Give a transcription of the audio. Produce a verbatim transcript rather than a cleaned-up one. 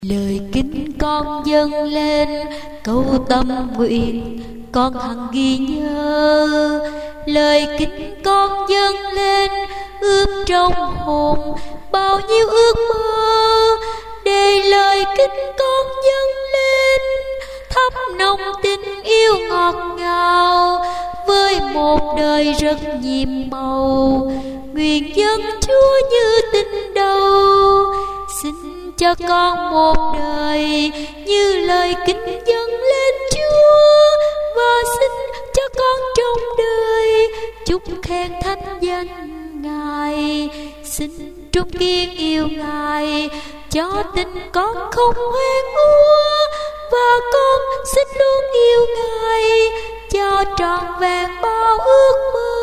Lời kính con dâng lên, câu tâm nguyện con hằng ghi nhớ. Lời kính con dâng lên, ướp trong hồn bao nhiêu ước mơ. Để lời kính con dâng lên, thắp nồng tình yêu ngọt ngào, với một đời rất nhiệm màu. Nguyện dâng Chúa như tình đầu, xin cho con một đời như lời kính dâng lên Chúa. Và xin cho con trong đời chúc khen thánh danh Ngài. Xin trung kiên yêu Ngài, cho tình con không hoen úa. Và con xin luôn yêu Ngài, cho trọn vẹn bao ước mơ.